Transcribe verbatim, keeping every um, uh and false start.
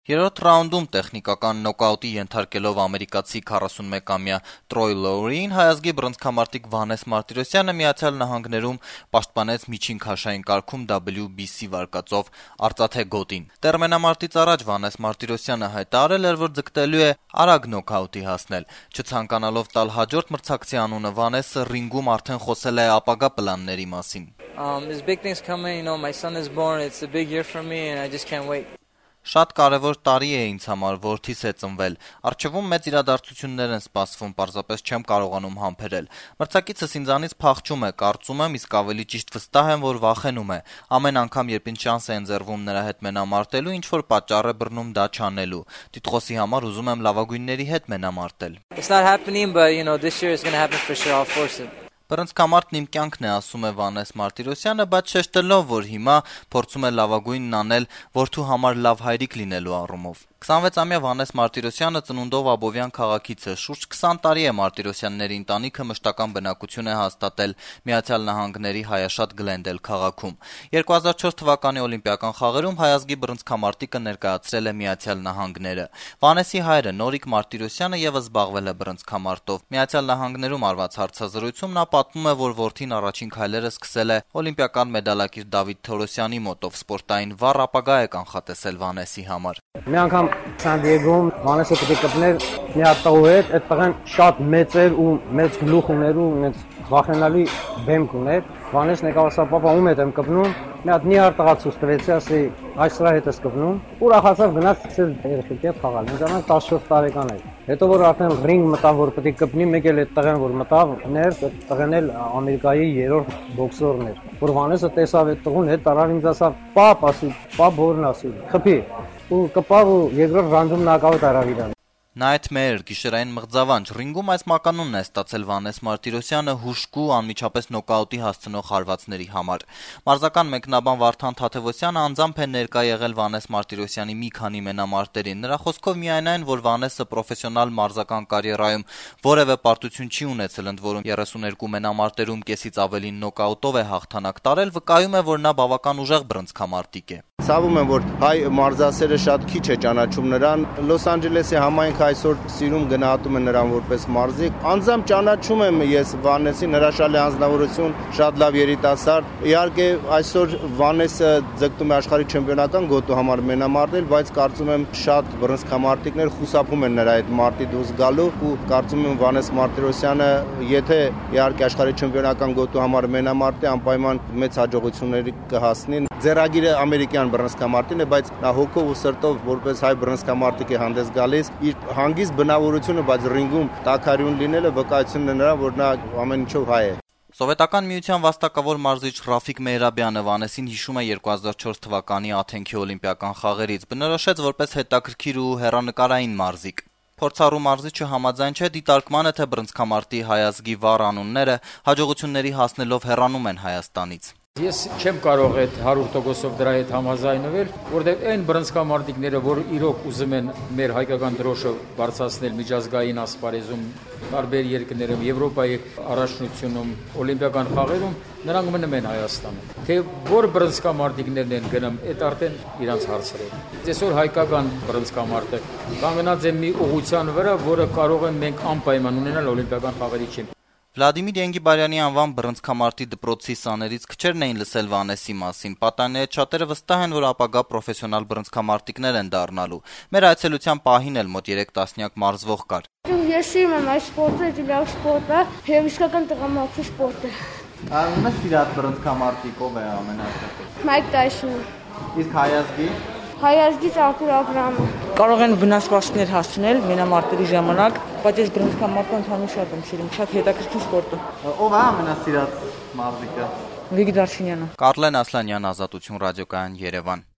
Երրորդ ռաունդում տեխնիկական նոկաուտի ենթարկելով ամերիկացի քառասունմեկամյա Տրոյ Լոուրիին հայազգի բռնցքամարտիկ Վանես Մարտիրոսյանը Միացյալ Նահանգներում պաշտպանեց միջին քաշային կարգում դաբլյու բի սի վարկածով արծաթե գոտին։ Տերմենամարտից առաջ Վանես Մարտիրոսյանը հայտարարել էր, որ ձգտելու է արագ նոկաուտի հասնել։ Չցանկանալով տալ հաջորդ մրցակցի անունը, Վանեսը ռինգում արդեն խոսել է ապագա պլանների մասին. Um, there's big things coming, you know, my son is born, it's a big year for me and I just can't wait. Շատ կարևոր տարի է ինձ համար, որդիս է ծնվել։ Առջևում մեծ իրադարձություններ են սպասվում, պարզապես չեմ կարողանում համբերել։ Մրցակիցս ինձանից փախչում է, կարծում եմ, իսկ ավելի ճիշտ վստահ եմ, որ վախենում է։ Ամեն անգամ, երբ ինձ շանս է ընձեռվում նրա հետ մենամարտելու, ինչ որ պատճառ է բռնում դա չանելու։ Տիտղոսի համար ուզում եմ լավագույնների հետ մենամարտել։ It's not happening, but you know, this year it's going to happen for sure. I'll force it. Բռնցքամարտն իմ կյանքն է, ասում է Վանես Մարտիրոսյանը, բայց շեշտելով, որ հիմա փորձում է լավագույնն անել որդու համար լավ հայրիկ լինելու առումով։ քսանվեցամյա Վանես Մարտիրոսյանը ծնունդով Աբովյան քաղաքից է։ Շուրջ քսան տարի է Մարտիրոսյանների ընտանիքը մշտական բնակություն է հաստատել Միացյալ Նահանգների հայաշատ Գլենդել քաղաքում։ երկու հազար չորս թվականի օլիմպիական խաղերում հայազգի բռնցքամարտիկը ներկայացրել է Միացյալ Նահանգները։ Վանեսի հայրը Նորիկ Մարտիրոսյանը ևս զբաղվել է բռնցքամարտով։ Միացյալ Նահանգներում արված հարցազրույցում նա պատմում է, որ որդին առաջին քայլերը սկսել է օլիմպիական մեդալակիր Դավիթ Թորոսյանի մոտով։ Սպորտային վառ ապագա է կանխատեսել Վանեսի համար։ Մի անգամ Սան Դիեգոում Վանեսը պետք է կպներ մի հատ տղու հետ, այդ տղան շատ մեծ էր ու մեծ գլուխ ուներ ու մեծ վախենալի բեմք ուներ։ Վանեսն եկավ ասա, պապա, ում հետ եմ կպնում։ Մի հատ նիհար տղա ցույց տվեցի, ասի, այս սրա հետ ես կպնում։ Ուրախացավ գնաց սկսել երեխեքի հետ խաղալ։ Ինձ ամեն տասնչորս տարեկան էր։ Հետո որ արդեն ռինգ մտավ, որ պետք է կպնի, մեկ էլ այդ տղեն որ մտավ, ներս այդ տղեն էլ Ամերիկայի երրորդ բոքսորն էր։ Որ Վանեսը տեսավ այդ տղուն, հետ տարավ ինձ ասավ, պապ, ասի, պապ որն ասի, խփի։ Ու կպավ ու երկրորդ ռանդում նոկաուտ արավ իրան։ Նա այդ մեր գիշերային մղձավանջ ռինգում այս մականունն է ստացել Վանես Մարտիրոսյանը հուժկու անմիջապես նոկաուտի հասցնող հարվածների համար։ Մարզական մեկնաբան Վարդան Թաթևոսյանը անձամբ է ներկա եղել Վանես Մարտիրոսյանի մի քանի մենամարտերին։ Նրա խոսքով միայն այն, որ Վանեսը պրոֆեսիոնալ մարզական կարիերայում որևէ պարտություն չի ունեցել, ընդ որում երեսուներկու մենամարտերում կեսից ավելի նոկաուտով է հաղթանակ տարել, վկայում է, որ նա բավական ուժեղ բռնցքամարտիկ է։ Ցավում եմ, որ հայ մարզասերը շատ քիչ է ճանաչում նրան։ Լոս Անջելեսի համայնքը այսօր սիրում գնահատում է նրան որպես մարզիկ։ Անձամբ ճանաչում եմ ես Վանեսին, հրաշալի անձնավորություն, շատ լավ երիտասարդ։ Իհարկե այսօր Վանեսը ձգտում է աշխարհի չեմպիոնական գոտու համար մենամարտել, բայց կարծում եմ շատ բռնցքամարտիկներ խուսափում են նրա այդ մարտի դուրս գալու ու կարծում եմ Վանես Մարտիրոսյանը, եթե իհարկե աշխարհի չեմպիոնական գոտու համար մենամարտի, անպայման մեծ հաջողությունների կհասնի։ Ձեռագիրը ամերիկյան բռնցքամարտին է, բայց նա հոգով ու սրտով որպես հայ բռնցքամարտիկ է հանդես գալիս։ Իր հանգիստ բնավորությունը, բայց ռինգում տաքարյուն լինելը վկայությունն է նրան, որ նա ամեն ինչով հայ է։ Սովետական միության վաստակավոր մարզիչ Ռաֆիկ Մեհրաբյանը Վանեսին հիշում է երկու հազար չորս թվականի Աթենքի օլիմպիական խաղերից, բնորոշեց որպես հետաքրքիր ու հեռանկարային մարզիկ։ Փորձառու մարզիչը համաձայն չէ դիտարկմանը, թե բռնցքամարտի հայազգի վառ անունները հաջողությունների հասնելով հեռանում են Հայաստանից։ Ես չեմ կարող այդ հարյուր տոկոսով դրա հետ համաձայնվել, որտեղ այն բռնցքամարտիկները, որ իրոք ուզում են մեր հայկական դրոշը բարձրացնել միջազգային ասպարեզում, տարբեր երկրներում, Եվրոպայի առաջնությունում, օլիմպիական խաղերում, նրանք մնում են Հայաստանում։ Թե որ բռնցքամարտիկներն են գնում, այդ արդեն իրանց հարցեր է։ Այսօր հայկական բռնցքամարտը կանգնած է մի ուղղության վրա, որը կարող են մենք անպայման ունենալ օլիմպիական խաղերի չեմպիոն։ Վլադիմիր Ենգիբարյանի անվան բռնցքամարտի դպրոցի սաներից քչերն էին լսել Վանեսի մասին։ Պատանիների շատերը վստահ են, որ ապագա պրոֆեսիոնալ բռնցքամարտիկներ են դառնալու։ Մեր այցելության պահին էլ մոտ երեք տասնյակ մարզվող կար։ Ես սիրում եմ այս սպորտը, դա լավ սպորտ է, եւ իսկական տղամարդու սպորտ է։ Ահա սիրած բռնցքամարտիկ ով է ամենաշատը։ Մայք Տայսոնը։ Իսկ հայազգի Հայազգից Արտուր Աբրամը։ Կարող են վնասվածքներ հասցնել մենամարտերի ժամանակ, բայց ես բռնցքամարտը ընդհանուր շատ եմ սիրում, շատ հետաքրքիր սպորտ է։ Ով է ամենասիրած մարզիկը։ Վիգ Դարչինյանը։ Կարլեն Ասլանյան, Ազատություն ռադիոկայան, Երևան։